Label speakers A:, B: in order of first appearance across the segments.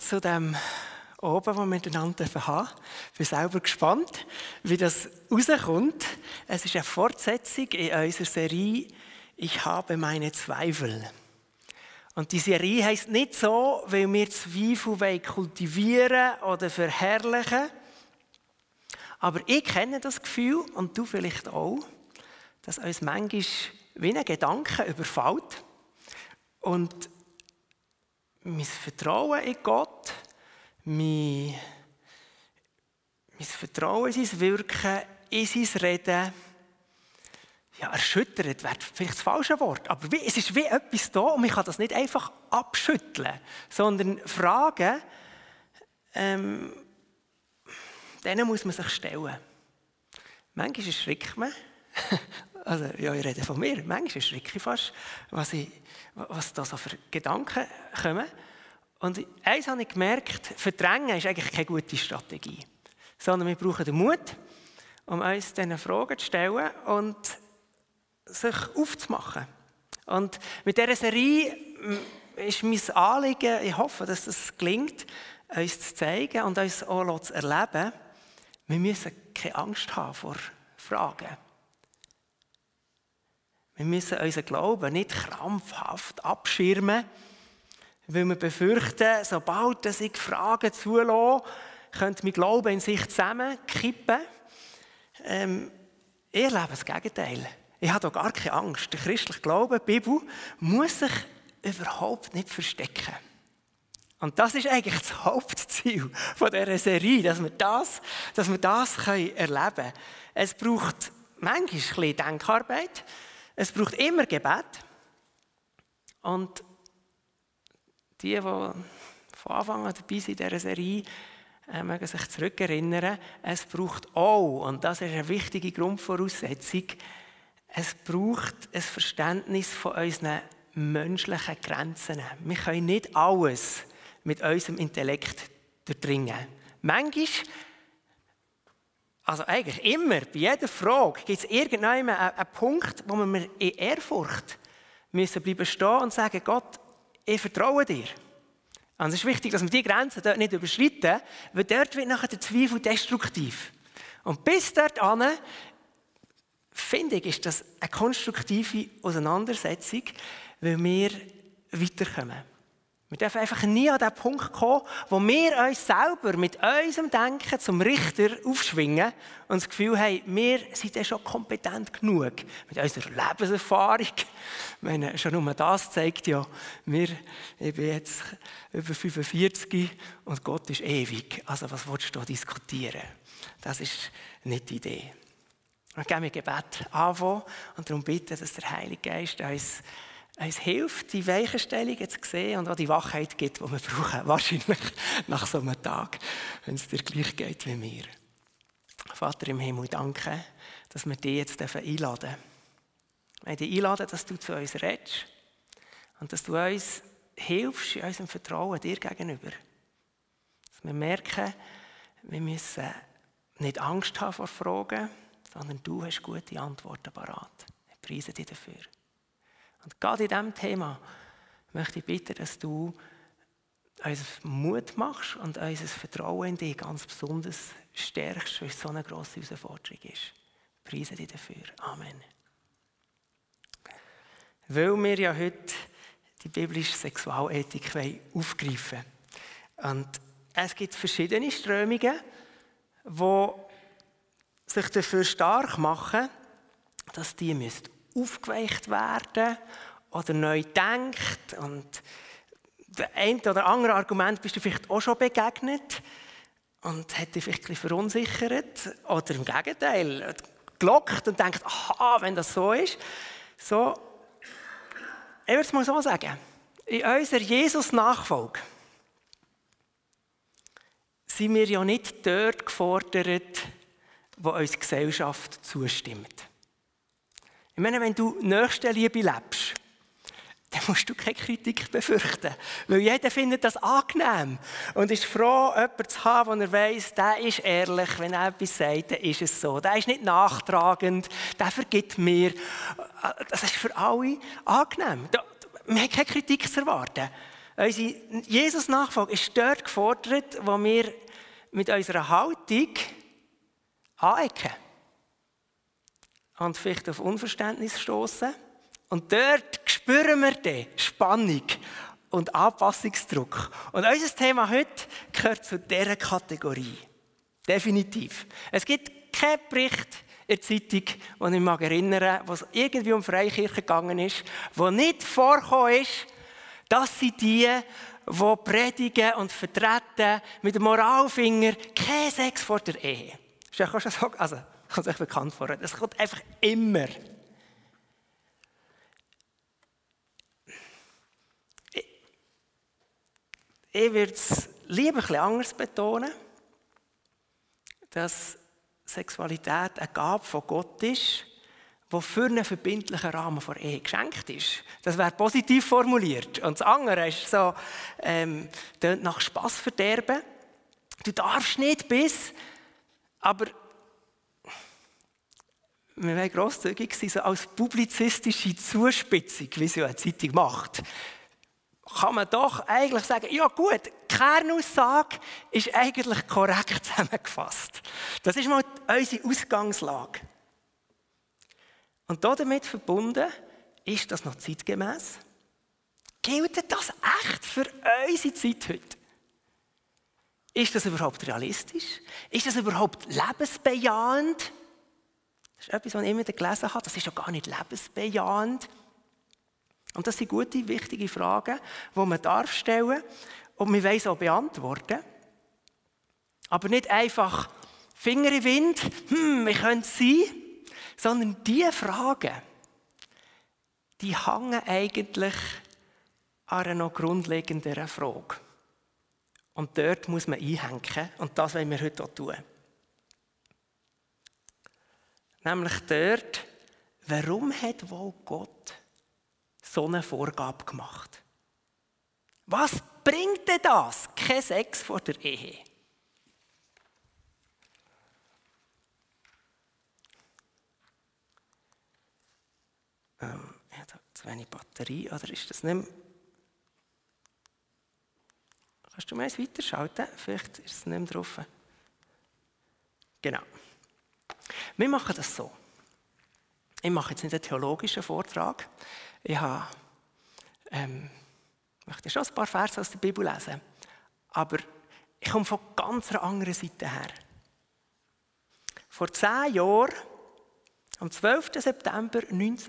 A: zu dem oben, das wir miteinander haben. Ich bin selber gespannt, wie das rauskommt. Es ist eine Fortsetzung in unserer Serie «Ich habe meine Zweifel». Und die Serie heisst nicht so, weil wir Zweifel kultivieren oder verherrlichen. Aber ich kenne das Gefühl, und du vielleicht auch, dass uns manchmal wie ein Gedanke überfällt. Und mein Vertrauen in Gott, mein Vertrauen in sein Wirken, in sein Reden, ja, erschüttert wäre vielleicht das falsche Wort, aber es ist wie etwas da und man kann das nicht einfach abschütteln, sondern Fragen, denen muss man sich stellen. Manchmal erschrickt man, also ja, ich rede von mir, manchmal erschricke ich fast, was da so für Gedanken kommen. Und eins habe ich gemerkt, Verdrängen ist eigentlich keine gute Strategie, sondern wir brauchen den Mut, um uns diesen Fragen zu stellen und sich aufzumachen. Und mit dieser Serie ist mein Anliegen, ich hoffe, dass es gelingt, uns zu zeigen und uns auch zu erleben, wir müssen keine Angst haben vor Fragen. Wir müssen unseren Glauben nicht krampfhaft abschirmen, weil wir befürchten, sobald ich Fragen zulasse, könnte mein Glaube in sich zusammenkippen. Ich erlebe das Gegenteil. Ich habe da gar keine Angst. Der christliche Glaube, die Bibel, muss sich überhaupt nicht verstecken. Und das ist eigentlich das Hauptziel von dieser Serie, dass wir das erleben können. Es braucht manchmal ein bisschen Denkarbeit, es braucht immer Gebet. Und die von Anfang an dabei sind in dieser Serie, mögen sich zurückerinnern, es braucht auch, und das ist eine wichtige Grundvoraussetzung, es braucht ein Verständnis von unseren menschlichen Grenzen. Wir können nicht alles mit unserem Intellekt durchdringen. Manchmal, also eigentlich immer, bei jeder Frage, gibt es irgendwann einen Punkt, wo wir in Ehrfurcht müssen bleiben stehen und sagen, Gott, ich vertraue dir. Und es ist wichtig, dass wir diese Grenzen dort nicht überschreiten, weil dort wird nachher der Zweifel destruktiv. Und bis dorthin, finde ich, ist das eine konstruktive Auseinandersetzung, weil wir weiterkommen. Wir dürfen einfach nie an den Punkt kommen, wo wir uns selber mit unserem Denken zum Richter aufschwingen und das Gefühl haben, wir sind ja schon kompetent genug mit unserer Lebenserfahrung. Ich meine, schon nur das zeigt ja, ich bin jetzt über 45 und Gott ist ewig. Also was willst du da diskutieren? Das ist nicht die Idee. Und gehen wir Gebet anfangen und darum bitten, dass der Heilige Geist uns hilft, die Weichenstellungen zu sehen und auch die Wachheit gibt, die wir brauchen, wahrscheinlich nach so einem Tag, wenn es dir gleich geht wie mir. Vater im Himmel, danke, dass wir dich jetzt einladen dürfen. Wir dich einladen, dass du zu uns redest und dass du uns hilfst in unserem Vertrauen dir gegenüber. Dass wir merken, wir müssen nicht Angst haben vor Fragen, sondern du hast gute Antworten parat. Ich preise dich dafür. Und gerade in diesem Thema möchte ich bitten, dass du uns Mut machst und unser Vertrauen in dich ganz besonders stärkst, weil es so eine grosse Herausforderung ist. Ich preise dich dafür. Amen. Weil wir ja heute die biblische Sexualethik aufgreifen wollen. Und es gibt verschiedene Strömungen, die sich dafür stark machen, dass die aufgeweicht werden oder neu denkt. Und das eine oder andere Argument bist du vielleicht auch schon begegnet und hat dich vielleicht ein bisschen verunsichert oder im Gegenteil gelockt und denkt, aha, wenn das so ist. So, ich würde es mal so sagen, in unserer Jesus-Nachfolge sind wir ja nicht dort gefordert, wo uns die Gesellschaft zustimmt. Ich meine, wenn du Nächstenliebe lebst, dann musst du keine Kritik befürchten. Weil jeder findet das angenehm und ist froh, jemanden zu haben, der weiss, der ist ehrlich, wenn er etwas sagt, dann ist es so. Der ist nicht nachtragend, der vergibt mir. Das ist für alle angenehm. Wir haben keine Kritik zu erwarten. Unsere Jesus-Nachfolge ist dort gefordert, wo wir mit unserer Haltung anecken und vielleicht auf Unverständnis stoßen. Und dort spüren wir die Spannung und Anpassungsdruck. Und unser Thema heute gehört zu dieser Kategorie. Definitiv. Es gibt keinen Bericht in der Zeitung, den ich mich erinnere, wo es irgendwie um Freikirche gegangen ist, wo nicht vorgekommen ist, dass sie die predigen und vertreten mit dem Moralfinger, kein Sex vor der Ehe. Das ist ja schon so, also, kommt euch bekannt vor. Das kommt einfach immer. Ich würde es lieber etwas anders betonen, dass Sexualität eine Gabe von Gott ist, die für einen verbindlichen Rahmen der Ehe geschenkt ist. Das wäre positiv formuliert. Und das andere ist so, tönt nach Spass verderben. Du darfst nicht aber wir wollen grosszügig sein, so als publizistische Zuspitzung, wie sie eine Zeitung macht, kann man doch eigentlich sagen, ja gut, die Kernaussage ist eigentlich korrekt zusammengefasst. Das ist mal unsere Ausgangslage. Und damit verbunden, ist das noch zeitgemäß? Gilt das echt für unsere Zeit heute? Ist das überhaupt realistisch? Ist das überhaupt lebensbejahend? Das ist etwas, was ich immer gelesen habe. Das ist ja gar nicht lebensbejahend. Und das sind gute, wichtige Fragen, die man stellen darf und man weiss auch beantworten. Aber nicht einfach Finger in den Wind, wie könnte es sein? Sondern diese Fragen, die hängen eigentlich an einer noch grundlegenderen Frage. Und dort muss man einhängen und das wollen wir heute auch tun. Nämlich dort, warum hat wohl Gott so eine Vorgabe gemacht? Was bringt denn das? Kein Sex vor der Ehe. Ich habe zu wenig Batterie, oder ist das nicht mehr? Kannst du mal eins weiterschalten? Vielleicht ist es nicht mehr drauf. Genau. Wir machen das so. Ich mache jetzt nicht einen theologischen Vortrag. Ich möchte schon ein paar Verse aus der Bibel lesen. Aber ich komme von ganz einer anderen Seite her. Vor 10 Jahren, am 12. September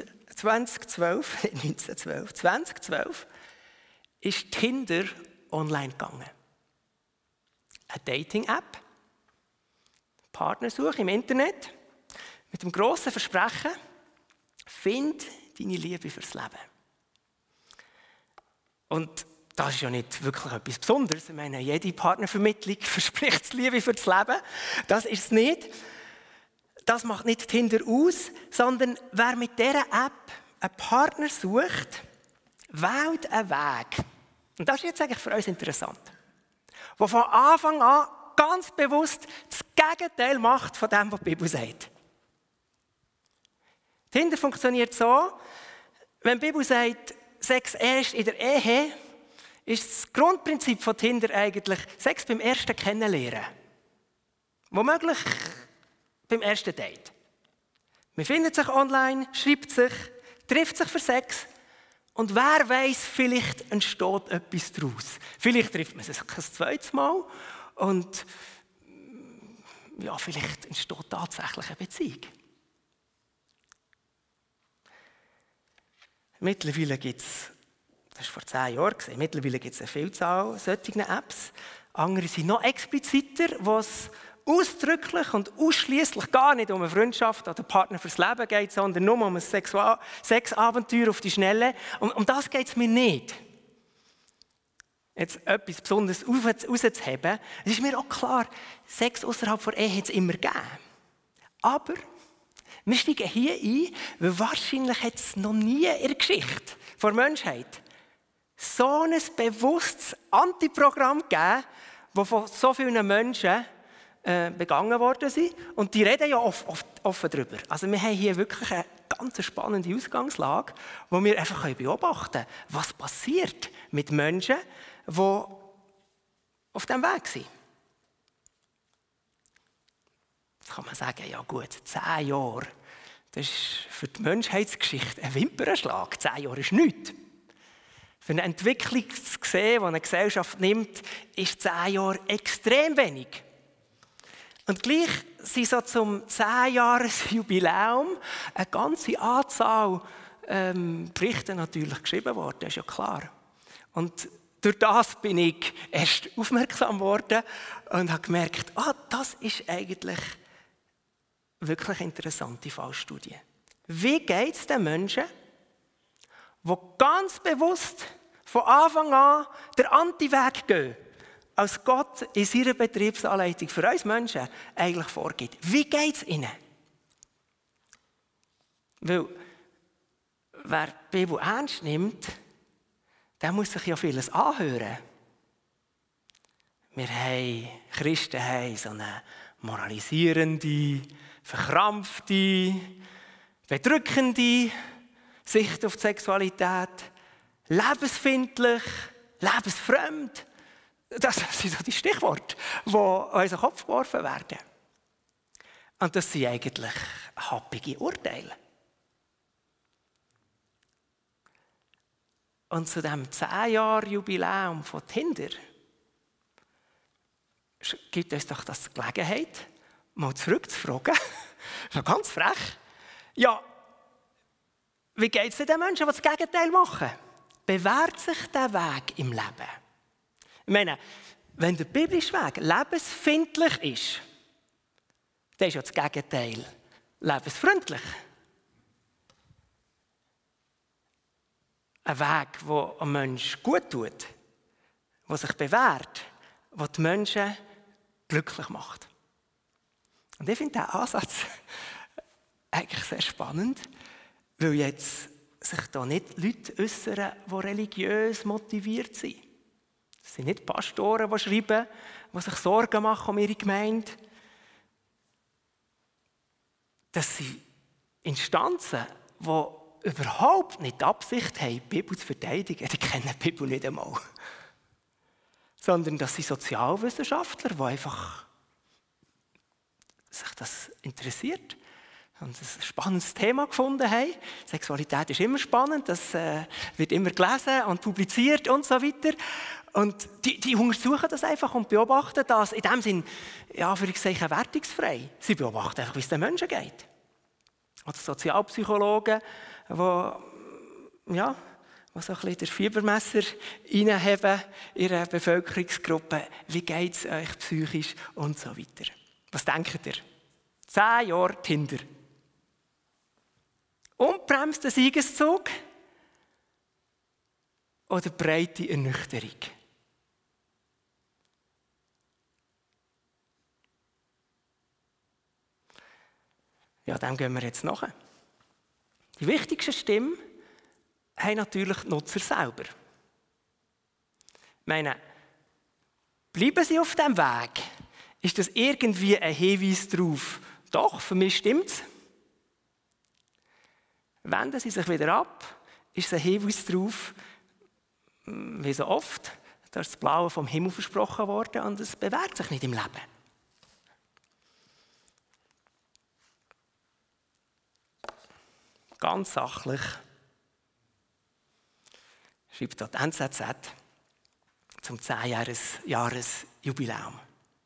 A: 2012, ist Tinder online gegangen. Eine Dating-App, Partnersuche im Internet, mit dem grossen Versprechen, find deine Liebe fürs Leben. Und das ist ja nicht wirklich etwas Besonderes. Ich meine, jede Partnervermittlung verspricht Liebe fürs Leben. Das ist es nicht. Das macht nicht Tinder aus, sondern wer mit dieser App einen Partner sucht, wählt einen Weg. Und das ist jetzt eigentlich für uns interessant. Der von Anfang an ganz bewusst das Gegenteil macht von dem, was die Bibel sagt. Tinder funktioniert so, wenn die Bibel sagt, Sex erst in der Ehe, ist das Grundprinzip von Tinder eigentlich Sex beim ersten Kennenlernen. Womöglich beim ersten Date. Man findet sich online, schreibt sich, trifft sich für Sex und wer weiss, vielleicht entsteht etwas daraus. Vielleicht trifft man sich ein zweites Mal und ja, vielleicht entsteht tatsächlich eine Beziehung. Mittlerweile gibt es, das war vor 10 Jahren, mittlerweile gibt es eine Vielzahl solcher Apps. Andere sind noch expliziter, wo es ausdrücklich und ausschließlich gar nicht um eine Freundschaft oder Partner fürs Leben geht, sondern nur um ein Sexabenteuer auf die Schnelle. Um das geht es mir nicht. Jetzt etwas Besonderes rauszuheben, es ist mir auch klar, Sex außerhalb der Ehe hat es immer gegeben. Aber wir steigen hier ein, weil wahrscheinlich hat es noch nie in der Geschichte der Menschheit so ein bewusstes Antiprogramm gegeben, das von so vielen Menschen begangen worden sind. Und die reden ja offen darüber. Also wir haben hier wirklich eine ganz spannende Ausgangslage, wo wir einfach beobachten können, was passiert mit Menschen, die auf diesem Weg sind. Jetzt kann man sagen, ja gut, 10 Jahre, das ist für die Menschheitsgeschichte ein Wimpernschlag. 10 Jahre ist nichts. Für eine Entwicklung zu sehen, die eine Gesellschaft nimmt, ist 10 Jahre extrem wenig. Und gleich sind so zum 10-Jahres-Jubiläum eine ganze Anzahl Berichte natürlich geschrieben worden, das ist ja klar. Und durch das bin ich erst aufmerksam geworden und habe gemerkt, das ist eigentlich wirklich eine interessante Fallstudie. Wie geht es den Menschen, die ganz bewusst von Anfang an den Anti-Weg gehen, als Gott in seiner Betriebsanleitung für uns Menschen eigentlich vorgibt? Wie geht es ihnen? Weil, wer die Bibel ernst nimmt, der muss sich ja vieles anhören. Christen haben so eine moralisierende, verkrampfte, bedrückende Sicht auf die Sexualität, lebensfeindlich, lebensfremd. Das sind so die Stichworte, die an unseren Kopf geworfen werden. Und das sind eigentlich happige Urteile. Und zu diesem 10-Jahr-Jubiläum von Tinder gibt uns doch das die Gelegenheit, mal zurückzufragen, so ganz frech, ja, wie geht es den Menschen, die das Gegenteil machen? Bewährt sich der Weg im Leben? Ich meine, wenn der biblische Weg lebensfeindlich ist, dann ist ja das Gegenteil lebensfreundlich. Ein Weg, der einem Menschen gut tut, der sich bewährt, der die Menschen glücklich macht. Und ich finde diesen Ansatz eigentlich sehr spannend, weil jetzt sich da nicht Leute äußern, die religiös motiviert sind. Es sind nicht Pastoren, die schreiben, die sich Sorgen machen um ihre Gemeinde. Das sind Instanzen, die überhaupt nicht die Absicht haben, die Bibel zu verteidigen. Die kennen die Bibel nicht einmal. Sondern das sind Sozialwissenschaftler, die einfach sich das interessiert und ein spannendes Thema gefunden haben. Sexualität ist immer spannend, das wird immer gelesen und publiziert und so weiter. Und die untersuchen das einfach und beobachten das in dem Sinn, ja, für ich sage, wertungsfrei. Sie beobachten einfach, wie es den Menschen geht. Oder Sozialpsychologen, die so ein bisschen das Fiebermesser reinhaben in ihrer Bevölkerungsgruppe. Wie geht es euch psychisch und so weiter. Was denkt ihr? 10 Jahre Tinder. Unbremster Siegeszug oder breite Ernüchterung? Ja, dem gehen wir jetzt nach. Die wichtigste Stimme haben natürlich die Nutzer selber. Ich meine, bleiben sie auf diesem Weg? Ist das irgendwie ein Hinweis darauf, doch, für mich stimmt's? Wenden sie sich wieder ab? Ist es ein Hinweis darauf, wie so oft, da ist das Blaue vom Himmel versprochen worden und es bewährt sich nicht im Leben? Ganz sachlich schreibt dort die NZZ zum 10-Jahres-Jubiläum.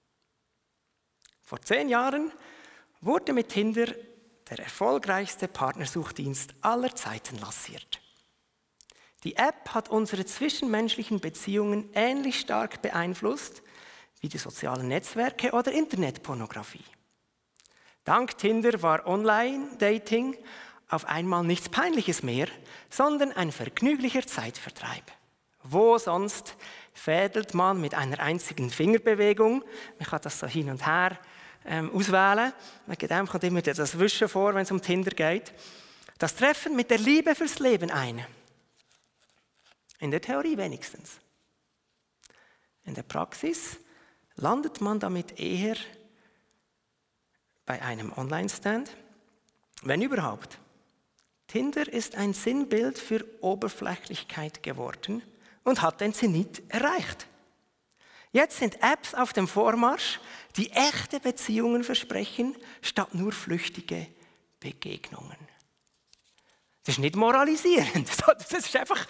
A: Vor 10 Jahren wurde mit Tinder der erfolgreichste Partnersuchdienst aller Zeiten lanciert. Die App hat unsere zwischenmenschlichen Beziehungen ähnlich stark beeinflusst wie die sozialen Netzwerke oder Internetpornografie. Dank Tinder war Online-Dating auf einmal nichts Peinliches mehr, sondern ein vergnüglicher Zeitvertreib. Wo sonst fädelt man mit einer einzigen Fingerbewegung, man kann das so hin und her auswählen, wegen dem kommt immer das Wischen vor, wenn es um Tinder geht, das Treffen mit der Liebe fürs Leben ein. In der Theorie wenigstens. In der Praxis landet man damit eher bei einem Online-Stand, wenn überhaupt. Tinder ist ein Sinnbild für Oberflächlichkeit geworden und hat den Zenit erreicht. Jetzt sind Apps auf dem Vormarsch, die echte Beziehungen versprechen, statt nur flüchtige Begegnungen. Das ist nicht moralisierend, das ist einfach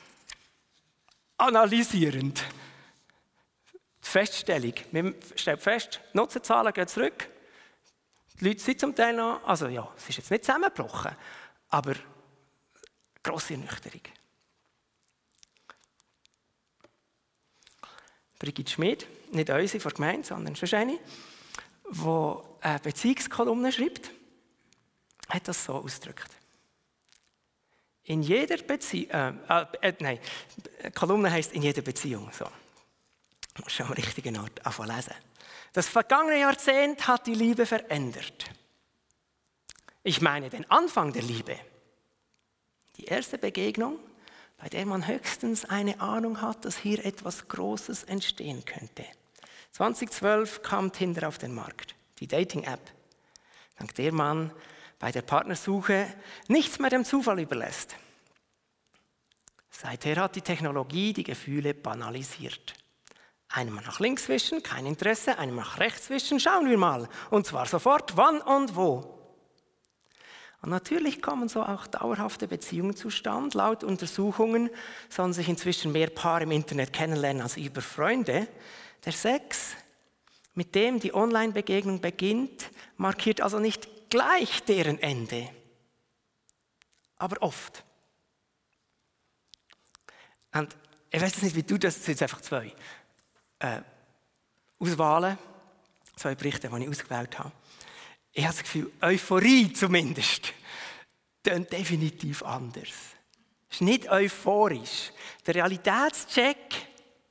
A: analysierend. Die Feststellung. Wir stellen fest, die Nutzerzahlen gehen zurück. Die Leute sind zum Teil noch, also ja, es ist jetzt nicht zusammengebrochen, aber grosse Ernüchterung. Brigitte Schmid, nicht unsere von der Gemeinde, sondern schon eine, die eine Beziehungskolumne schreibt, hat das so ausgedrückt. In jeder Beziehung, Kolumne heisst in jeder Beziehung, so. Ich muss schon am richtigen Ort anfangen lesen. Das vergangene Jahrzehnt hat die Liebe verändert. Ich meine den Anfang der Liebe. Die erste Begegnung, bei der man höchstens eine Ahnung hat, dass hier etwas Großes entstehen könnte. 2012 kam Tinder auf den Markt, die Dating-App, dank der man bei der Partnersuche nichts mehr dem Zufall überlässt. Seither hat die Technologie die Gefühle banalisiert. Einem nach links wischen, kein Interesse, einem nach rechts wischen, schauen wir mal. Und zwar sofort, wann und wo. Und natürlich kommen so auch dauerhafte Beziehungen zustande. Laut Untersuchungen sollen sich inzwischen mehr Paare im Internet kennenlernen als über Freunde. Der Sex, mit dem die Online-Begegnung beginnt, markiert also nicht gleich deren Ende, aber oft. Und ich weiß nicht, wie du das, sind jetzt einfach zwei Auswahlen, zwei Berichte, die ich ausgewählt habe. Ich habe das Gefühl, Euphorie zumindest, klingt definitiv anders. Es ist nicht euphorisch. Der Realitätscheck,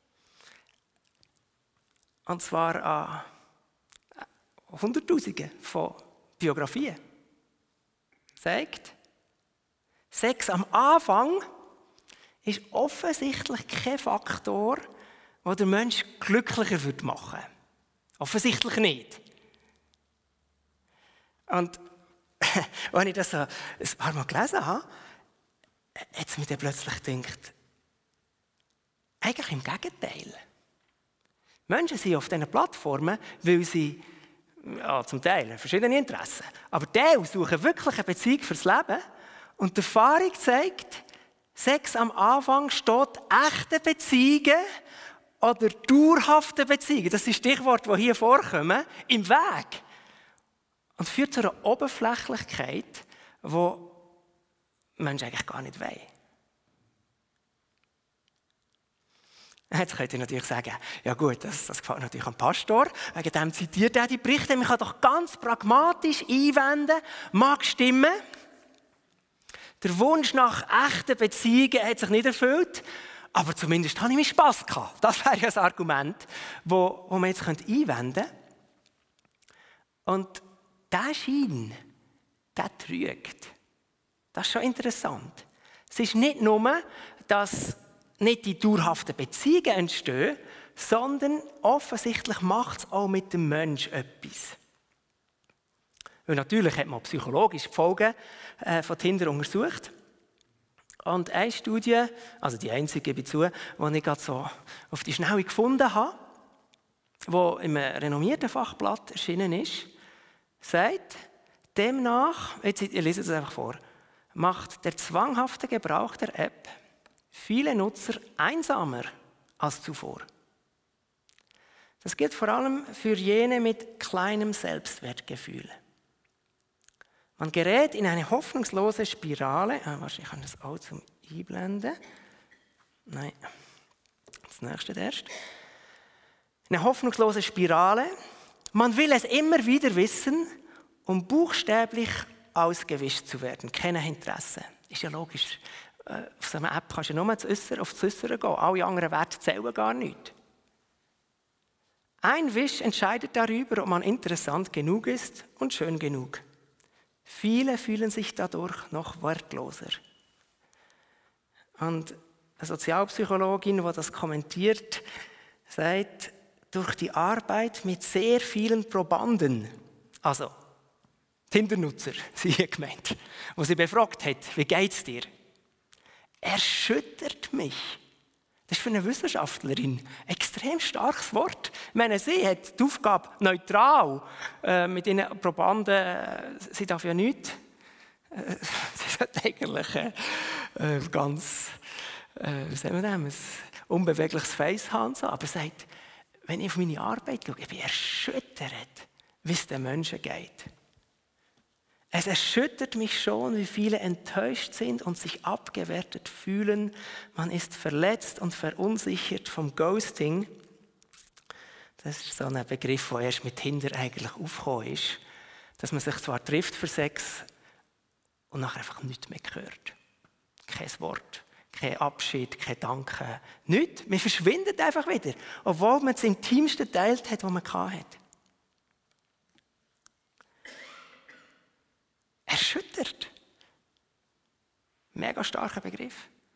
A: und zwar an Hunderttausenden von Biografien, sagt, Sex am Anfang ist offensichtlich kein Faktor, der den Menschen glücklicher machen würde. Offensichtlich nicht. Und als ich das so ein paar Mal gelesen habe, hat es mir dann plötzlich gedacht, eigentlich im Gegenteil. Menschen sind auf diesen Plattformen, weil sie zum Teil verschiedene Interessen, aber die suchen wirklich eine Beziehung fürs Leben. Und die Erfahrung zeigt, Sex am Anfang steht echte Beziehungen oder dauerhafte Beziehungen, das sind Stichworte, die hier vorkommen, im Weg. Und führt zu einer Oberflächlichkeit, die Menschen eigentlich gar nicht wollen. Jetzt könnt ihr natürlich sagen, ja gut, das gefällt natürlich am Pastor, wegen dem zitiert er die Berichte. Man kann doch ganz pragmatisch einwenden, mag stimmen. Der Wunsch nach echten Beziehungen hat sich nicht erfüllt, aber zumindest habe ich mir Spass gehabt. Das wäre ja ein Argument, wo man jetzt einwenden könnte. Und dieser Schein, der trügt. Das ist schon interessant. Es ist nicht nur, dass nicht die dauerhaften Beziehungen entstehen, sondern offensichtlich macht es auch mit dem Menschen etwas. Weil natürlich hat man psychologisch die Folgen von Tinder untersucht. Und eine Studie, also die einzige gebe ich zu, die ich gerade so auf die Schnelle gefunden habe, die in einem renommierten Fachblatt erschienen ist, sagt, demnach, jetzt ich lese es einfach vor, macht der zwanghafte Gebrauch der App viele Nutzer einsamer als zuvor. Das gilt vor allem für jene mit kleinem Selbstwertgefühl. Man gerät in eine hoffnungslose Spirale. Wahrscheinlich kann ich das auch zum Einblenden. Nein, das nächste erst. Eine hoffnungslose Spirale. Man will es immer wieder wissen, um buchstäblich ausgewischt zu werden. Kein Interesse. Ist ja logisch. Auf so einer App kannst du nur auf das Äußere gehen. Alle anderen Werte zählen gar nicht. Ein Wisch entscheidet darüber, ob man interessant genug ist und schön genug. Viele fühlen sich dadurch noch wertloser. Und eine Sozialpsychologin, die das kommentiert, sagt, durch die Arbeit mit sehr vielen Probanden, also Tinder-Nutzer, sie hier gemeint, wo sie befragt hat, wie geht's dir? Erschüttert mich. Das ist für eine Wissenschaftlerin ein extrem starkes Wort. Ich meine, sie hat die Aufgabe neutral mit ihren Probanden, sie darf ja nichts. Sie sollte eigentlich ganz, wie sagen wir das, ein unbewegliches Face haben. Aber sie sagt, wenn ich auf meine Arbeit schaue, ich bin erschüttert, wie es den Menschen geht. Es erschüttert mich schon, wie viele enttäuscht sind und sich abgewertet fühlen. Man ist verletzt und verunsichert vom Ghosting. Das ist so ein Begriff, der erst mit Tinder eigentlich aufgekommen ist. Dass man sich zwar trifft für Sex und nachher einfach nichts mehr hört. Kein Wort, kein Abschied, kein Danke, nichts. Man verschwindet einfach wieder, obwohl man das Intimste geteilt hat, was man hatte. Erschüttert. Mega starker Begriff.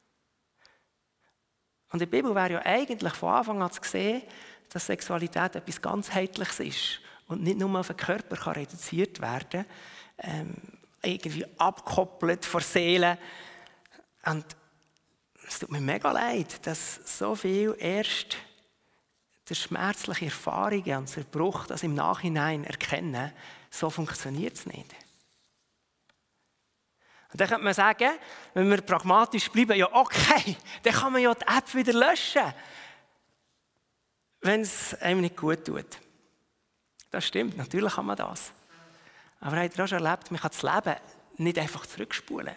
A: Und in der Bibel wäre ja eigentlich von Anfang an zu sehen, dass Sexualität etwas ganzheitliches ist und nicht nur auf den Körper kann reduziert werden kann, irgendwie abgekoppelt von der Seele. Und es tut mir mega leid, dass so viel erst durch schmerzliche Erfahrungen und Zerbruch das im Nachhinein erkennen, so funktioniert es nicht. Und dann könnte man sagen, wenn wir pragmatisch bleiben, ja okay, dann kann man ja die App wieder löschen, wenn es einem nicht gut tut. Das stimmt, natürlich kann man das. Aber habt ihr auch schon erlebt, man kann das Leben nicht einfach zurückspulen.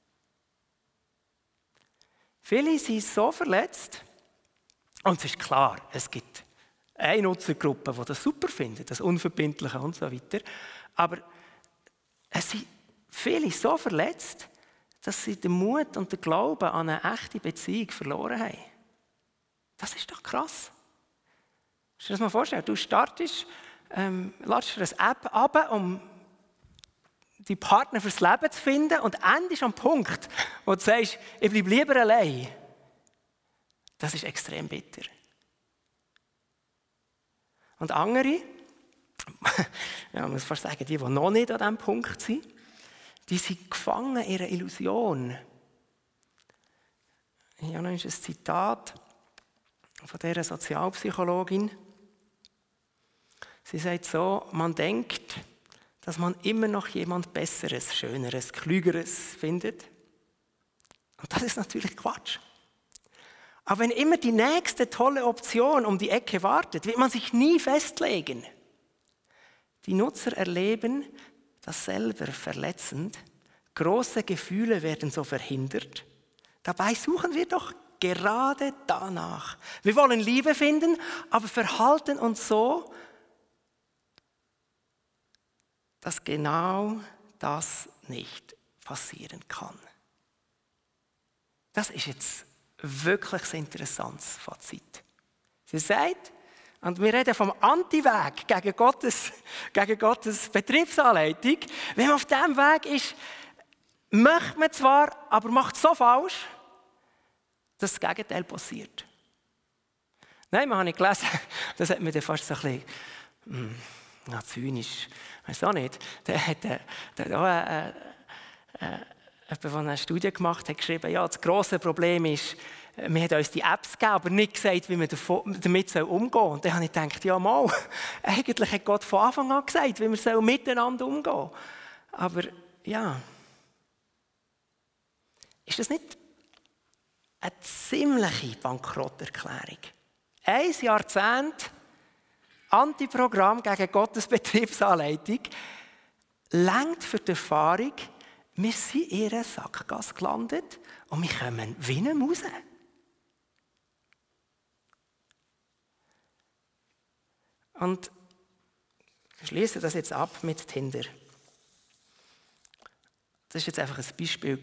A: Viele sind so verletzt, und es ist klar, es gibt eine Nutzergruppe, die das super findet, das Unverbindliche und so weiter, aber es sind viele so verletzt, dass sie den Mut und den Glauben an eine echte Beziehung verloren haben. Das ist doch krass. Kannst du dir das mal vorstellen? Du startest, ladest dir eine App ab, um die Partner fürs Leben zu finden und endest am Punkt, wo du sagst, ich bleibe lieber allein. Das ist extrem bitter. Und andere, ja, man muss fast sagen, die noch nicht an diesem Punkt sind, die sind gefangen in ihrer Illusion. Hier noch ein Zitat von dieser Sozialpsychologin. Sie sagt so, man denkt, dass man immer noch jemand Besseres, Schöneres, Klügeres findet. Und das ist natürlich Quatsch. Aber wenn immer die nächste tolle Option um die Ecke wartet, wird man sich nie festlegen. Die Nutzer erleben das selber verletzend. Große Gefühle werden so verhindert. Dabei suchen wir doch gerade danach. Wir wollen Liebe finden, aber verhalten uns so, dass genau das nicht passieren kann. Das ist jetzt wirklich ein interessantes Fazit. Sie sagt, und wir reden vom Anti-Weg gegen Gottes Betriebsanleitung. Wenn man auf diesem Weg ist, möchte man zwar, aber macht es so falsch, dass das Gegenteil passiert. Nein, man habe ich gelesen, das hat mir dann fast so ein bisschen zynisch, ich weiß auch nicht. Der hat jemand, der eine Studie gemacht hat, geschrieben, ja, das grosse Problem ist, wir haben uns die Apps gegeben, aber nicht gesagt, wie wir damit umgehen sollen. Und dann habe ich gedacht, ja mal, eigentlich hat Gott von Anfang an gesagt, wie wir miteinander umgehen sollen. Aber ja, ist das nicht eine ziemliche Bankrotterklärung? 1 Jahrzehnt Antiprogramm gegen Gottes Betriebsanleitung reicht für die Erfahrung, wir sind in einer Sackgasse gelandet und wir kommen wie nicht raus. Und ich schließe das jetzt ab mit Tinder. Das war jetzt einfach ein Beispiel.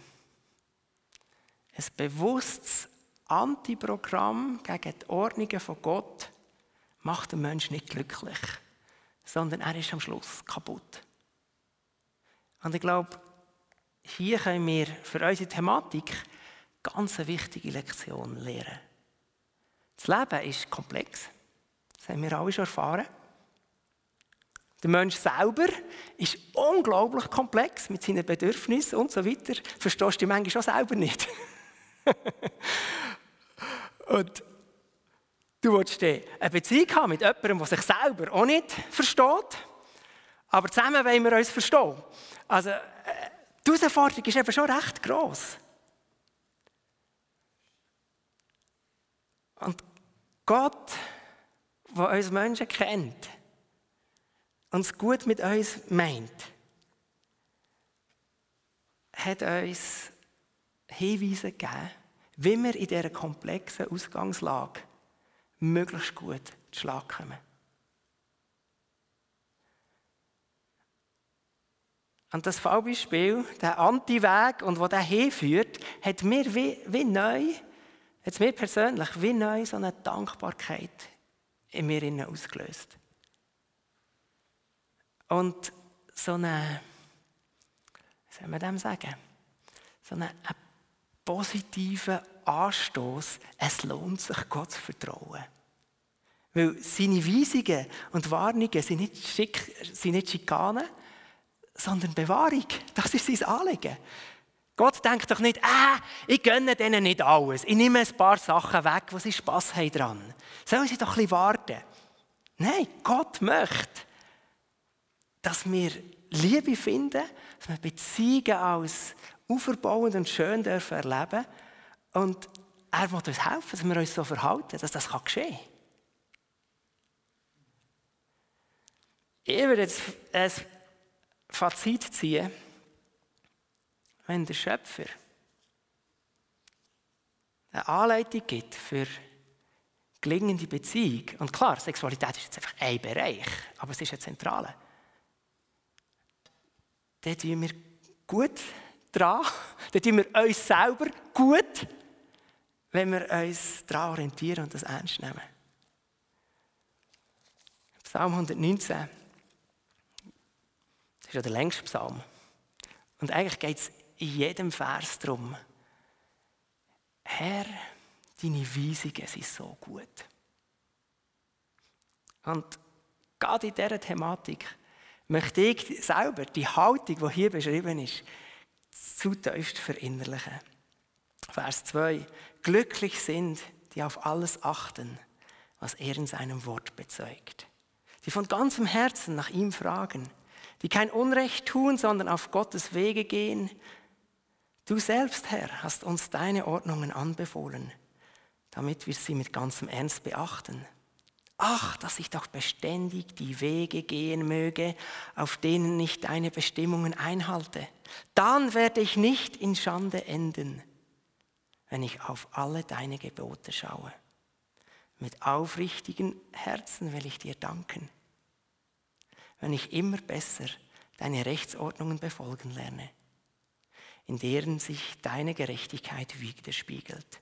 A: Ein bewusstes Antiprogramm gegen die Ordnungen von Gott macht den Menschen nicht glücklich, sondern er ist am Schluss kaputt. Und ich glaube, hier können wir für unsere Thematik ganz eine wichtige Lektion lernen. Das Leben ist komplex. Das haben wir alle schon erfahren. Der Mensch selber ist unglaublich komplex mit seinen Bedürfnissen und so weiter. Verstehst du manchmal auch selber nicht. Und du willst eine Beziehung haben mit jemandem, der sich selber auch nicht versteht, aber zusammen wollen wir uns verstehen. Also, die Herausforderung ist eben schon recht gross. Und Gott, der uns Menschen kennt und es gut mit uns meint, hat uns Hinweise gegeben, wie wir in dieser komplexen Ausgangslage möglichst gut zu Schlag kommen. Und das Fallbeispiel, der Anti-Weg und wo der hinführt, hat mir wie neu, hat mir persönlich wie neu so eine Dankbarkeit in mir ausgelöst. Und so eine, wie soll man dem sagen, so einen positiven Anstoß, es lohnt sich, Gott zu vertrauen. Weil seine Weisungen und Warnungen sind nicht Schikanen, sondern Bewahrung. Das ist sein Anliegen. Gott denkt doch nicht, ich gönne denen nicht alles. Ich nehme ein paar Sachen weg, wo sie Spass haben dran. Sollen sie doch ein bisschen warten. Nein, Gott möchte, dass wir Liebe finden, dass wir Beziehungen als auferbauend und schön dürfen erleben. Und er will uns helfen, dass wir uns so verhalten, dass das geschehen kann. Ich würde jetzt ein Fazit ziehen, wenn der Schöpfer eine Anleitung gibt für gelingende Beziehung, und klar, Sexualität ist jetzt einfach ein Bereich, aber es ist ein zentraler, dann tun wir gut dran, dann tun wir uns selber gut, wenn wir uns daran orientieren und das ernst nehmen. Psalm 119, das ist ja der längste Psalm. Und eigentlich geht es in jedem Vers darum, Herr, deine Weisungen sind so gut. Und gerade in dieser Thematik möchte ich selber die Haltung, die hier beschrieben ist, zutiefst verinnerlichen. Vers 2. Glücklich sind, die auf alles achten, was er in seinem Wort bezeugt. Die von ganzem Herzen nach ihm fragen, die kein Unrecht tun, sondern auf Gottes Wege gehen. Du selbst, Herr, hast uns deine Ordnungen anbefohlen, damit wir sie mit ganzem Ernst beachten. Ach, dass ich doch beständig die Wege gehen möge, auf denen ich deine Bestimmungen einhalte. Dann werde ich nicht in Schande enden, wenn ich auf alle deine Gebote schaue. Mit aufrichtigen Herzen will ich dir danken, wenn ich immer besser deine Rechtsordnungen befolgen lerne, in deren sich deine Gerechtigkeit widerspiegelt.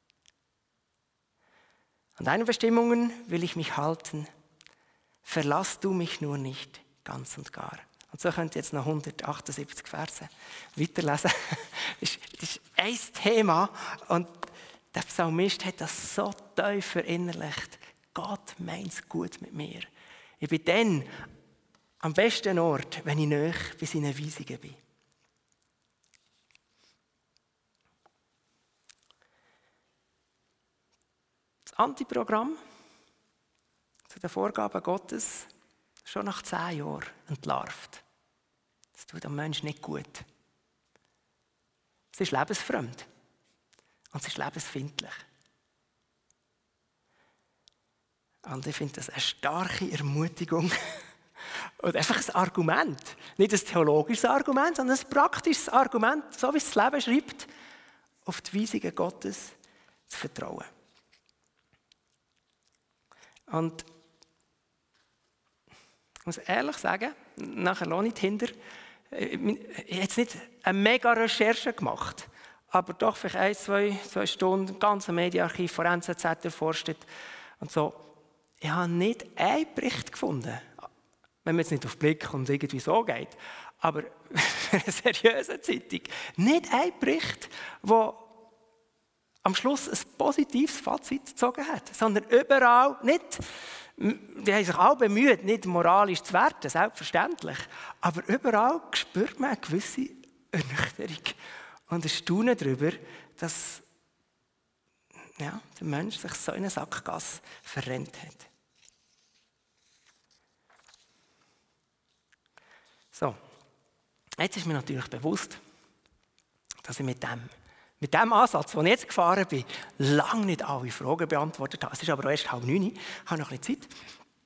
A: An deinen Bestimmungen will ich mich halten. Verlass du mich nur nicht ganz und gar. Und so könnt ihr jetzt noch 178 Verse weiterlesen. Das ist ein Thema und der Psalmist hat das so tief verinnerlicht. Gott meint es gut mit mir. Ich bin dann am besten Ort, wenn ich nahe bei seinen Weisungen bin. Das Antiprogramm zu den Vorgaben Gottes schon nach 10 Jahren entlarvt. Das tut dem Menschen nicht gut. Es ist lebensfremd und es ist lebensfeindlich. Und ich finde das eine starke Ermutigung und einfach ein Argument. Nicht ein theologisches Argument, sondern ein praktisches Argument, so wie es das Leben schreibt, auf die Weisungen Gottes zu vertrauen. Und ich muss ehrlich sagen, nachher lohne ich hinter, ich habe jetzt nicht eine mega Recherche gemacht, aber doch vielleicht 1-2 Stunden, ganze Medienarchiv von NZZ erforscht und so. Ich habe nicht einen Bericht gefunden, wenn man jetzt nicht auf Blick und irgendwie so geht, aber für eine seriöse Zeitung, nicht einen Bericht, der am Schluss ein positives Fazit gezogen hat, sondern überall nicht Die haben sich alle bemüht, nicht moralisch zu werden, selbstverständlich. Aber überall spürt man eine gewisse Ernüchterung und ein Staunen darüber, dass der Mensch sich so in eine Sackgasse verrennt hat. So, jetzt ist mir natürlich bewusst, dass ich mit dem Ansatz, den ich jetzt gefahren bin, lange nicht alle Fragen beantwortet habe. Es ist aber auch erst 8:30, ich habe noch ein bisschen Zeit.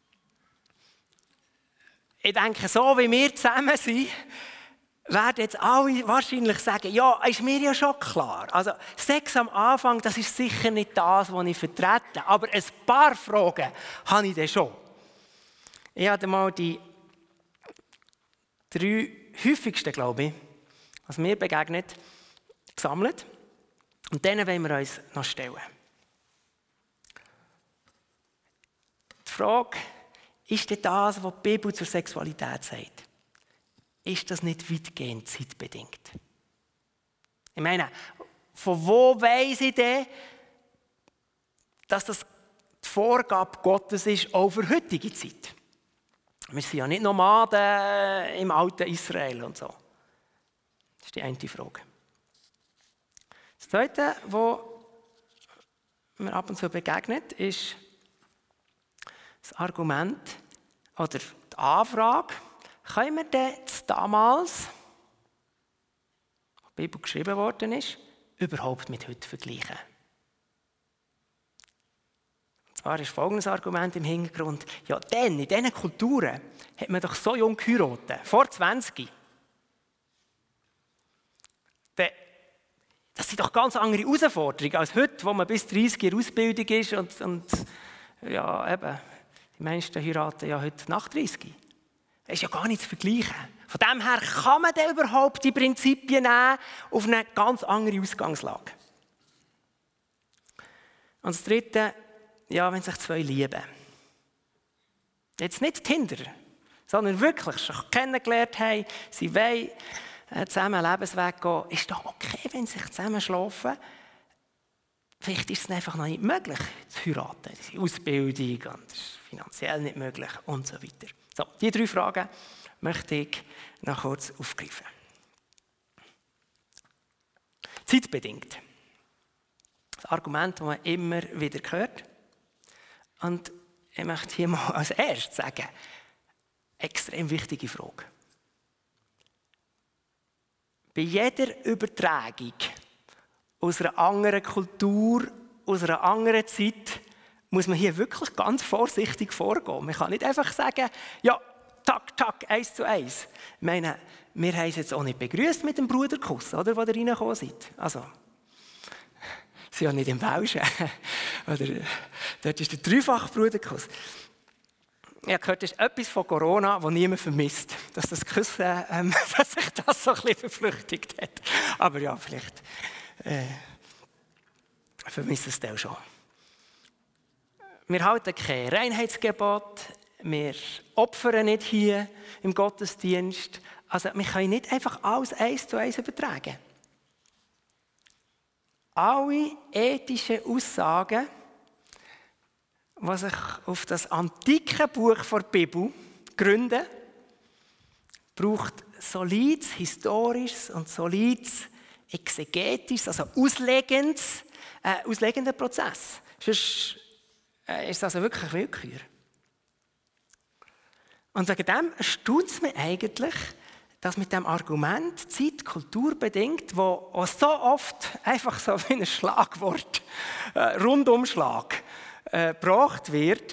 A: Ich denke, so wie wir zusammen sind, werden jetzt alle wahrscheinlich sagen, ja, ist mir ja schon klar. Also Sex am Anfang, das ist sicher nicht das, was ich vertrete. Aber ein paar Fragen habe ich dann schon. Ich habe mal die 3 häufigsten, glaube ich, was mir begegnet, gesammelt. Und denen wollen wir uns noch stellen. Die Frage, ist denn das, was die Bibel zur Sexualität sagt, ist das nicht weitgehend zeitbedingt? Ich meine, von wo weiss ich denn, dass das die Vorgabe Gottes ist, auch für heutige Zeit? Wir sind ja nicht Nomaden im alten Israel und so. Das ist die eine Frage. Das Zweite, was mir ab und zu begegnet, ist das Argument oder die Anfrage, können wir denn damals, was die Bibel geschrieben worden ist, überhaupt mit heute vergleichen? Und zwar ist folgendes Argument im Hintergrund. Ja, in diesen Kulturen hat man doch so jung geheiratet, vor 20. Das sind doch ganz andere Herausforderungen als heute, wo man bis 30 in Ausbildung ist und ja, eben, die meisten heiraten ja heute nach 30. Das ist ja gar nicht zu vergleichen. Von dem her kann man denn überhaupt die Prinzipien nehmen auf eine ganz andere Ausgangslage. Und das Dritte, ja, wenn sich 2 lieben. Jetzt nicht Tinder, sondern wirklich schon kennengelernt haben, sie wollen zusammen einen Lebensweg gehen, ist doch okay, wenn sie sich zusammen schlafen. Vielleicht ist es einfach noch nicht möglich, zu heiraten. Die Ausbildung und das ist finanziell nicht möglich und so weiter. So, die 3 Fragen möchte ich noch kurz aufgreifen. Zeitbedingt. Das Argument, das man immer wieder hört. Und ich möchte hier mal als erstes sagen, extrem wichtige Frage. Bei jeder Übertragung aus einer anderen Kultur, aus einer anderen Zeit, muss man hier wirklich ganz vorsichtig vorgehen. Man kann nicht einfach sagen, ja, tak, 1:1. Ich meine, wir haben es jetzt auch nicht begrüßt mit dem Bruderkuss, oder, wo ihr reingekommen seid. Also, sie sind ja nicht im Welschen. Oder, dort ist der 3-fache Bruderkuss. Ich habe gehört, das ist etwas von Corona, das niemand vermisst. Dass das Küssen, dass sich das so ein bisschen verflüchtigt hat. Aber ja, vielleicht vermissen es das schon. Wir halten kein Reinheitsgebot, wir opfern nicht hier im Gottesdienst. Also wir können nicht einfach alles 1:1 übertragen. Alle ethischen Aussagen, die sich auf das antike Buch der Bibel gründen, braucht solides, historisches und solides, exegetisches, also auslegenden Prozess. Sonst ist es also wirklich Willkür. Und wegen dem erstaunt es mich eigentlich, dass mit dem Argument Zeit kulturbedingt, wo so oft einfach so wie ein Schlagwort, Rundumschlag, gebracht wird,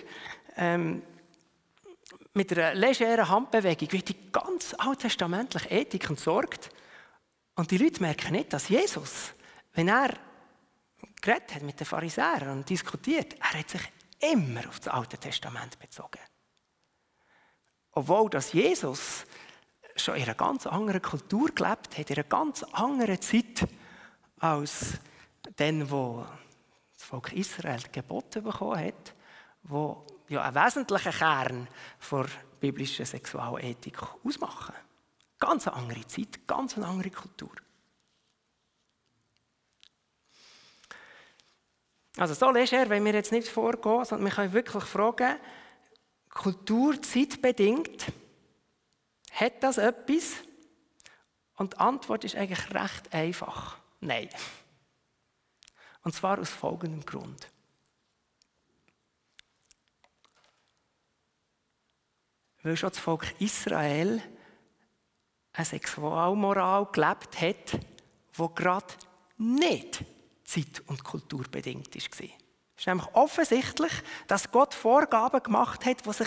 A: mit einer legeren Handbewegung wird die ganz alttestamentliche Ethik entsorgt. Und die Leute merken nicht, dass Jesus, wenn er geredet hat mit den Pharisäern und diskutiert, er hat sich immer auf das Alte Testament bezogen. Obwohl dass Jesus schon in einer ganz anderen Kultur gelebt hat, in einer ganz anderen Zeit als dann, wo das Volk Israel die Gebote bekommen hat, wo ja einen wesentlichen Kern der biblischen Sexualethik ausmachen. Ganz eine andere Zeit, ganz eine andere Kultur. Also so leger wollen wir jetzt nicht vorgehen, sondern wir können wirklich fragen, Kultur zeitbedingt, hat das etwas? Und die Antwort ist eigentlich recht einfach. Nein. Und zwar aus folgendem Grund. Weil schon das Volk Israel eine Sexualmoral gelebt hat, die gerade nicht zeit- und kulturbedingt war. Es ist nämlich offensichtlich, dass Gott Vorgaben gemacht hat, die sich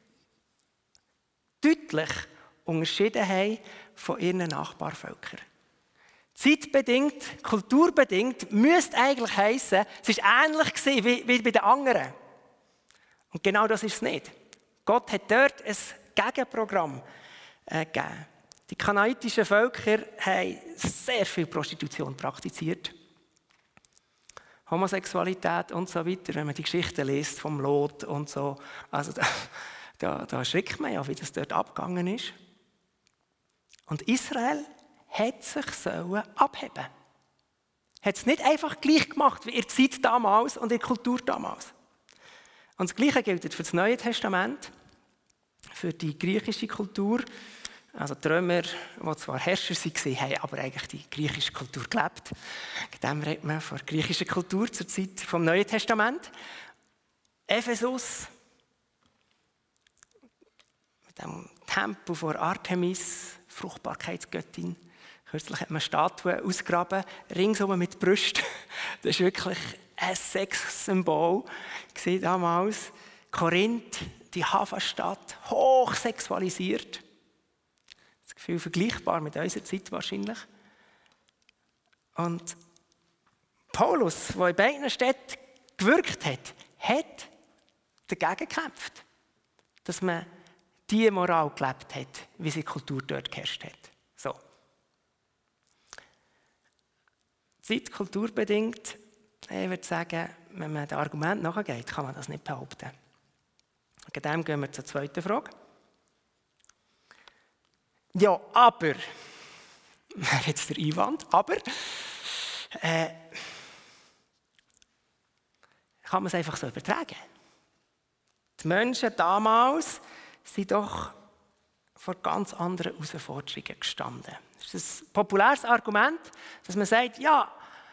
A: deutlich unterschieden haben von ihren Nachbarvölkern. Zeitbedingt, kulturbedingt, müsste eigentlich heissen, es war ähnlich wie bei den anderen. Und genau das ist es nicht. Gott hat dort ein Gegenprogramm gegeben. Die kanaanitischen Völker haben sehr viel Prostitution praktiziert. Homosexualität und so weiter, wenn man die Geschichten liest vom Lot und so. Also da erschrickt man ja, wie das dort abgegangen ist. Und Israel hat sich abheben. Hat es nicht einfach gleich gemacht wie in der Zeit damals und in der Kultur damals. Und das Gleiche gilt für das Neue Testament, für die griechische Kultur. Also die Römer, die zwar Herrscher waren, haben aber eigentlich die griechische Kultur gelebt. In dem redet man von der griechischen Kultur zur Zeit des Neuen Testament. Ephesus, mit dem Tempel von Artemis, Fruchtbarkeitsgöttin. Kürzlich hat man Statuen ausgegraben, ringsum mit Brüsten. Das war wirklich ein Sexsymbol damals. Korinth, die Hafenstadt, hoch sexualisiert. Das Gefühl vergleichbar mit unserer Zeit wahrscheinlich. Und Paulus, der in beiden Städten gewirkt hat, hat dagegen gekämpft, dass man die Moral gelebt hat, wie sie die Kultur dort geherrscht hat. So. Zeitkulturbedingt, ich würde sagen, wenn man dem Argument nachgeht, kann man das nicht behaupten. Wegen dem gehen wir zur zweiten Frage. Ja, aber, jetzt der Einwand, aber, kann man es einfach so übertragen? Die Menschen damals sind doch vor ganz anderen Herausforderungen gestanden. Das ist ein populäres Argument, dass man sagt, ja,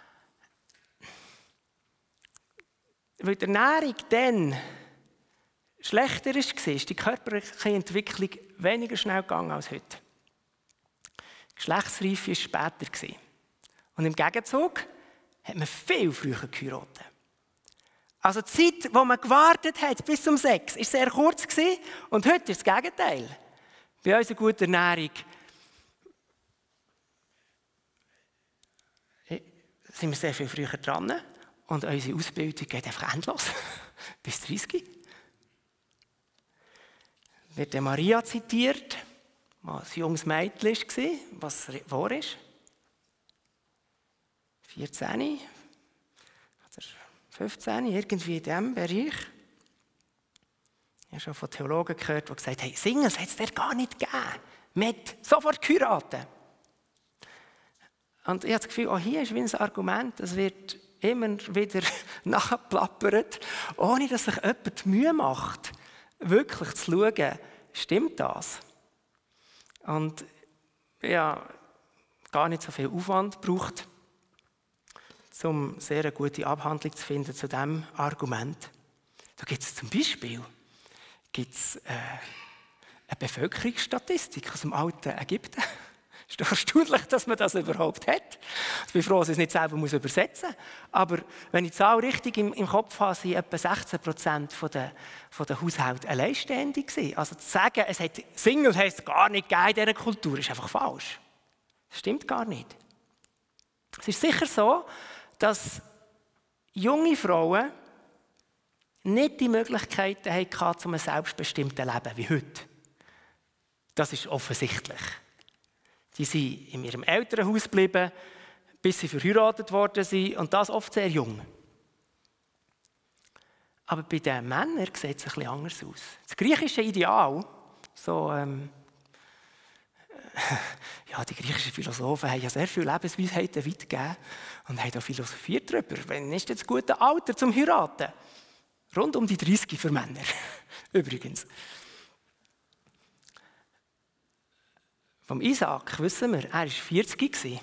A: weil die Ernährung dann schlechter war, ist die körperliche Entwicklung weniger schnell gegangen als heute. Die Geschlechtsreife war später. Und im Gegenzug hat man viel früher geheiratet. Also die Zeit, wo man gewartet hat bis zum Sex, war sehr kurz und heute ist das Gegenteil. Bei unserer guten Ernährung sind wir sehr viel früher dran und unsere Ausbildung geht einfach endlos, bis 30. Wird Maria zitiert, was ein junges Mädchen war, was wahr ist. 14, 15, irgendwie in diesem Bereich. Ich habe schon von Theologen gehört, die gesagt haben, Singles hat es dir gar nicht gegeben. Man hat sofort geheiratet. Und ich habe das Gefühl, auch hier ist wie ein Argument, es wird immer wieder nachgeplappert, ohne dass sich jemand die Mühe macht, wirklich zu schauen, stimmt das? Und ja, gar nicht so viel Aufwand braucht, um sehr eine gute Abhandlung zu finden zu diesem Argument. Da gibt es zum Beispiel eine Bevölkerungsstatistik aus dem alten Ägypten. Es ist doch erstaunlich, dass man das überhaupt hat. Ich bin froh, dass ich es nicht selber übersetzen muss. Aber wenn ich die Zahl richtig im Kopf habe, sind etwa 16% von den Haushalten alleinständig gewesen. Also zu sagen, es hat Single heisst gar nicht gegeben in dieser Kultur, ist einfach falsch. Das stimmt gar nicht. Es ist sicher so, dass junge Frauen nicht die Möglichkeiten hatten, zu einem selbstbestimmten Leben wie heute. Das ist offensichtlich. Die sind in ihrem Elternhaus geblieben, bis sie verheiratet worden sind, und das oft sehr jung. Aber bei den Männern sieht es ein bisschen anders aus. Das griechische Ideal, die griechischen Philosophen haben ja sehr viele Lebensweisheiten weitergegeben und haben da philosophiert darüber. Wann ist jetzt das gute Alter zum Heiraten? Rund um die 30 für Männer. Übrigens. Vom Isaak wissen wir, er war 40 als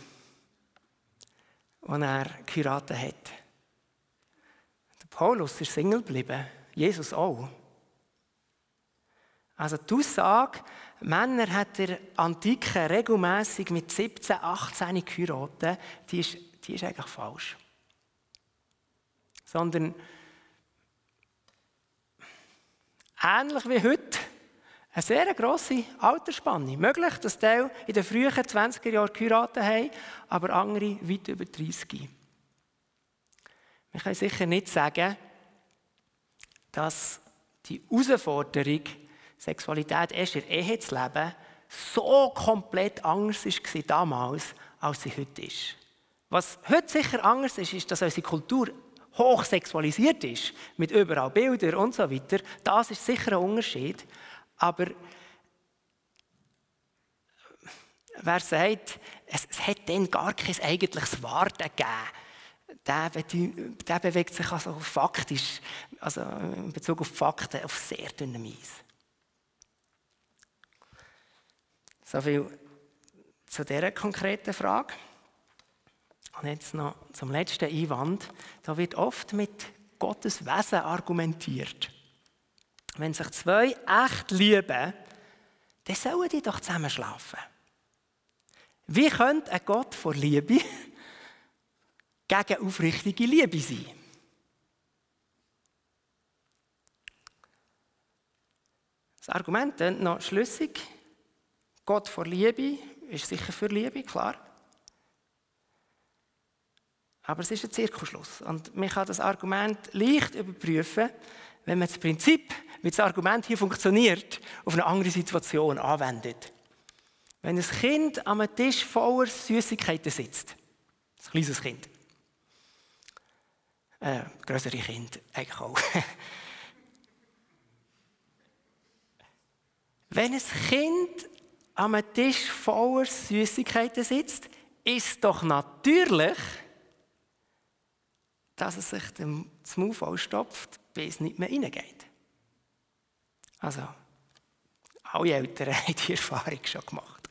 A: er geheiratet hat. Der Paulus ist Single geblieben, Jesus auch. Also die Aussage, Männer hat der Antike regelmässig mit 17, 18 geheiratet, die ist eigentlich falsch. Sondern ähnlich wie heute, eine sehr grosse Altersspanne. Möglich, dass die in den frühen 20er Jahren geheiratet haben, aber andere weit über 30. Wir können sicher nicht sagen, dass die Herausforderung, Sexualität erst in der Ehe zu leben, so komplett anders war damals, als sie heute ist. Was heute sicher anders ist, ist, dass unsere Kultur hoch sexualisiert ist, mit überall Bildern und so weiter. Das ist sicher ein Unterschied. Aber wer sagt, es hat dann gar kein eigentliches Warten gegeben, der bewegt sich also faktisch, also in Bezug auf die Fakten, auf sehr dünnem Eis. So viel zu dieser konkreten Frage. Und jetzt noch zum letzten Einwand. Da wird oft mit Gottes Wesen argumentiert. Wenn sich zwei echt lieben, dann sollen die doch zusammen schlafen. Wie könnte ein Gott vor Liebe gegen aufrichtige Liebe sein? Das Argument klingt noch schlüssig. Gott vor Liebe ist sicher für Liebe, klar. Aber es ist ein Zirkelschluss. Und man kann das Argument leicht überprüfen, wenn man das Prinzip, wie das Argument hier funktioniert, auf eine andere Situation anwendet. Wenn ein Kind an einem Tisch voller Süßigkeiten sitzt, ein kleines Kind, größere Kinder eigentlich auch. Wenn ein Kind an einem Tisch voller Süßigkeiten sitzt, ist doch natürlich, dass es sich das Maul vollstopft, bis es nicht mehr reingeht. Also, alle Eltern haben die Erfahrung schon gemacht.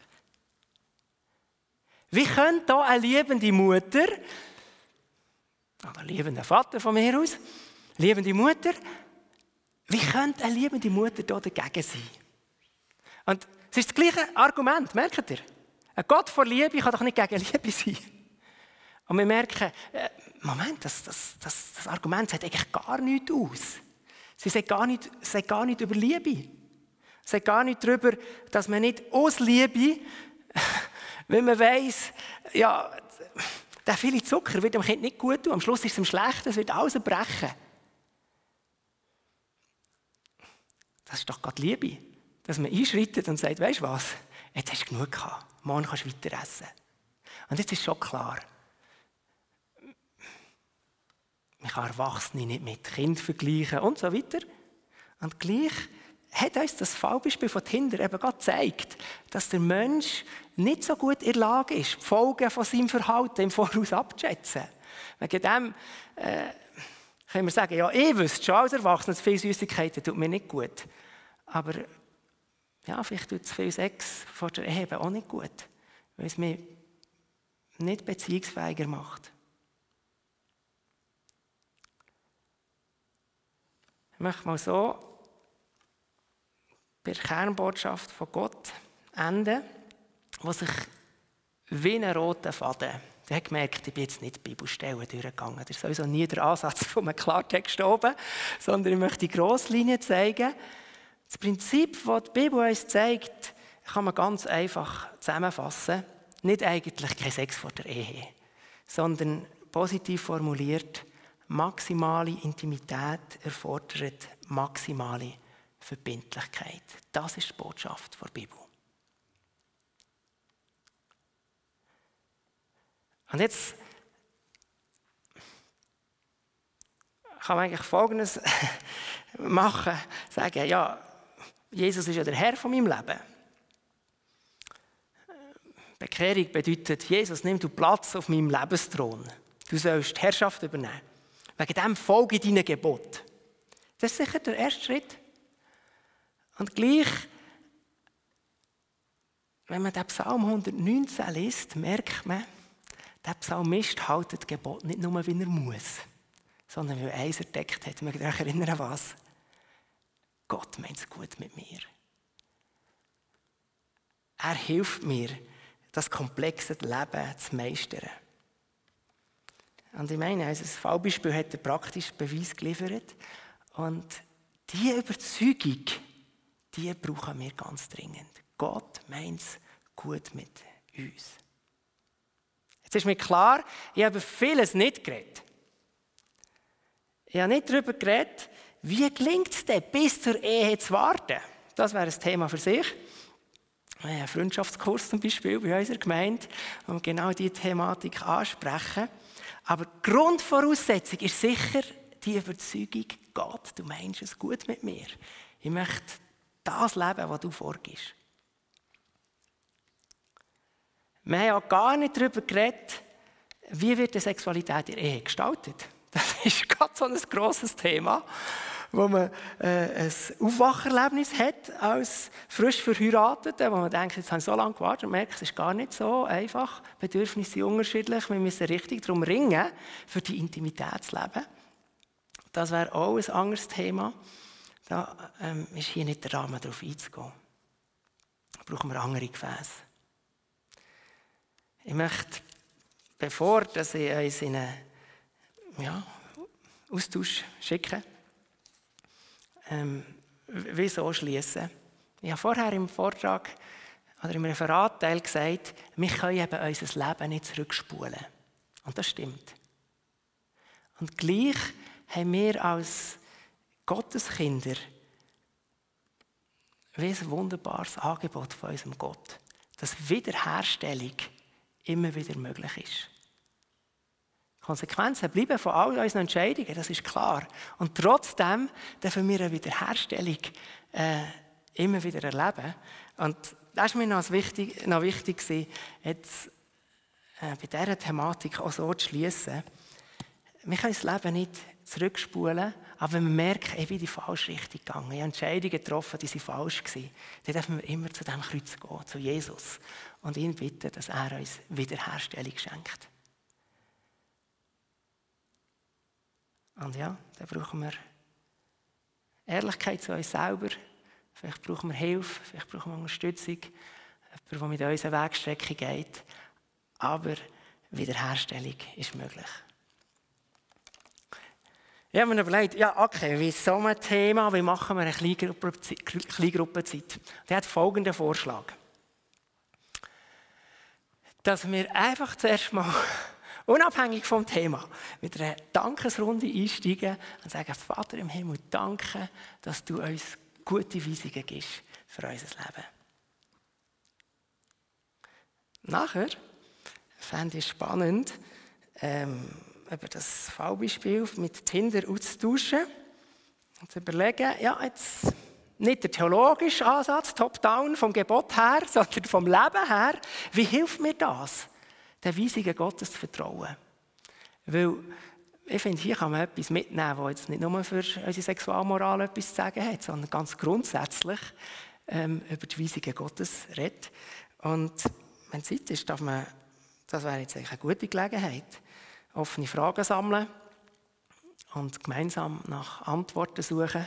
A: Wie könnte da eine liebende Mutter, oder ein liebender Vater von mir aus, liebende Mutter, wie könnte eine liebende Mutter da dagegen sein? Und es ist das gleiche Argument, merkt ihr? Ein Gott vor Liebe kann doch nicht gegen Liebe sein. Und wir merken, Moment, das Argument sagt eigentlich gar nichts aus. Sie sagt gar nicht über Liebe. Es sagt gar nicht darüber, dass man nicht aus Liebe, wenn man weiss, ja, der viele Zucker wird dem Kind nicht gut tun, am Schluss ist es ihm schlecht, es wird alles brechen. Das ist doch gerade Liebe, dass man einschreitet und sagt, weisst du was, jetzt hast du genug gehabt, morgen kannst du weiter essen. Und jetzt ist schon klar, man kann Erwachsene nicht mit Kindern vergleichen und so weiter. Und gleich hat uns das Fallbeispiel von Tinder eben gerade gezeigt, dass der Mensch nicht so gut in der Lage ist, die Folgen von seinem Verhalten im Voraus abzuschätzen. Wegen dem können wir sagen, ja, ich wüsste schon als Erwachsener, viele Süßigkeiten tut mir nicht gut. Aber ja, vielleicht tut es viel Sex vor der Ehe auch nicht gut, weil es mich nicht beziehungsfähiger macht. Ich möchte mal so bei der Kernbotschaft von Gott enden, wo sich wie ein roter Faden, der hat gemerkt, ich bin jetzt nicht die Bibelstellen durchgegangen. Das ist sowieso nie der Ansatz von einem Klartext oben, sondern ich möchte die Grosslinie zeigen. Das Prinzip, das die Bibel uns zeigt, kann man ganz einfach zusammenfassen. Nicht eigentlich kein Sex vor der Ehe, sondern positiv formuliert, maximale Intimität erfordert maximale Verbindlichkeit. Das ist die Botschaft der Bibel. Und jetzt kann man eigentlich Folgendes machen, sagen, ja, Jesus ist ja der Herr von meinem Leben. Bekehrung bedeutet, Jesus, nimm du Platz auf meinem Lebensthron. Du sollst die Herrschaft übernehmen. Wegen dem folge deinen Gebot. Das ist sicher der erste Schritt. Und gleich, wenn man den Psalm 119 liest, merkt man, der Psalmist hält das Gebot nicht nur, wie er muss, sondern weil er eins entdeckt hat. Ich möchte euch erinnern, was? Gott meint es gut mit mir. Er hilft mir, das komplexe Leben zu meistern. Und ich meine, unser Fallbeispiel hat einen praktischen Beweis geliefert. Und diese Überzeugung, die brauchen wir ganz dringend. Gott meint es gut mit uns. Jetzt ist mir klar, ich habe vieles nicht geredet. Ich habe nicht darüber geredet, wie gelingt es denn, bis zur Ehe zu warten. Das wäre ein Thema für sich. Wir haben einen Freundschaftskurs zum Beispiel bei unserer Gemeinde, wo wir genau diese Thematik ansprechen. Aber die Grundvoraussetzung ist sicher die Überzeugung, Gott, du meinst es gut mit mir. Ich möchte das leben, was du vorgibst. Wir haben auch gar nicht darüber geredet, wie wird die Sexualität in der Ehe gestaltet. Das ist ganz so ein grosses Thema, wo man ein Aufwacherlebnis hat als frisch Verheiratete, wo man denkt, jetzt habe ich so lange gewartet und merkt, es ist gar nicht so einfach. Bedürfnisse sind unterschiedlich, wir müssen richtig darum ringen, für die Intimität zu leben. Das wäre auch ein anderes Thema. Da ist hier nicht der Rahmen, darauf einzugehen. Da brauchen wir andere Gefäße. Ich möchte, bevor ich uns in einen Austausch schicke, wieso schließen? Ich habe vorher im Vortrag oder im Referatteil gesagt, wir können eben unser Leben nicht zurückspulen. Und das stimmt. Und gleich haben wir als Gotteskinder wie ein wunderbares Angebot von unserem Gott, dass Wiederherstellung immer wieder möglich ist. Konsequenzen bleiben von all unseren Entscheidungen, das ist klar. Und trotzdem dürfen wir eine Wiederherstellung immer wieder erleben. Und das war mir noch wichtig, jetzt bei dieser Thematik auch so zu schließen. Wir können das Leben nicht zurückspulen, aber wenn wir merken, ich bin in die falsche Richtung gegangen, ich habe Entscheidungen getroffen, die falsch waren, dann dürfen wir immer zu diesem Kreuz gehen, zu Jesus, und ihn bitten, dass er uns Wiederherstellung schenkt. Und ja, dann brauchen wir Ehrlichkeit zu uns selber. Vielleicht brauchen wir Hilfe, vielleicht brauchen wir Unterstützung. Jemand, der mit uns eine Wegstrecke geht. Aber Wiederherstellung ist möglich. Ich habe mir überlegt, wie ist so ein Thema, wie machen wir eine Kleingruppenzeit? Der hat folgenden Vorschlag. Dass wir einfach zuerst mal unabhängig vom Thema, mit einer Dankesrunde einsteigen und sagen, Vater im Himmel, danke, dass du uns gute Weisungen gibst für unser Leben. Nachher fände ich spannend, über das Fallbeispiel mit Tinder auszutauschen und zu überlegen, jetzt nicht der theologische Ansatz, top-down, vom Gebot her, sondern vom Leben her, wie hilft mir das? Den Weisungen Gottes zu vertrauen. Weil ich finde, hier kann man etwas mitnehmen, das jetzt nicht nur für unsere Sexualmoral etwas zu sagen hat, sondern ganz grundsätzlich über die Weisungen Gottes redet. Und wenn Zeit ist, das wäre jetzt eigentlich eine gute Gelegenheit, offene Fragen sammeln und gemeinsam nach Antworten suchen.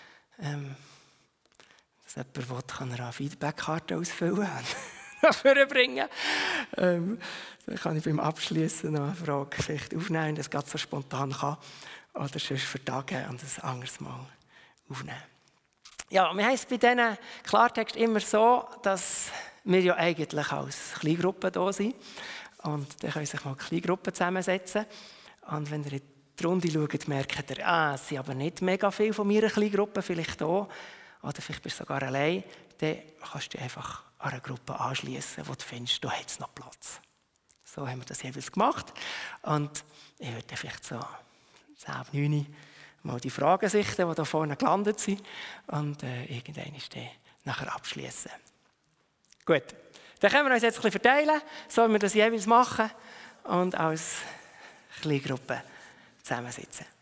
A: Dass jemand will, kann er eine Feedbackkarte ausfüllen und bringen. Dann kann ich beim Abschließen noch eine Frage vielleicht aufnehmen, das ganz so spontan kann. Oder sonst für Tage und ein anderes Mal aufnehmen. Ja, wir haben es bei diesen Klartext immer so, dass wir ja eigentlich als Kleingruppe da sind. Und dann können sich mal Kleingruppen zusammensetzen. Und wenn ihr in die Runde schaut, merkt ihr, es sind aber nicht mega viele von meiner Kleingruppe, vielleicht hier. Oder vielleicht bist du sogar allein. Dann kannst du dich einfach an eine Gruppe anschließen, wo du findest, da hat es noch Platz. So haben wir das jeweils gemacht. Und ich würde vielleicht so 10:09 mal die Fragen sichten, die da vorne gelandet sind. Und irgendwann ist dann nachher abschließen. Gut, dann können wir uns jetzt ein bisschen verteilen, so wie wir das jeweils machen. Und als Kleingruppe zusammensitzen.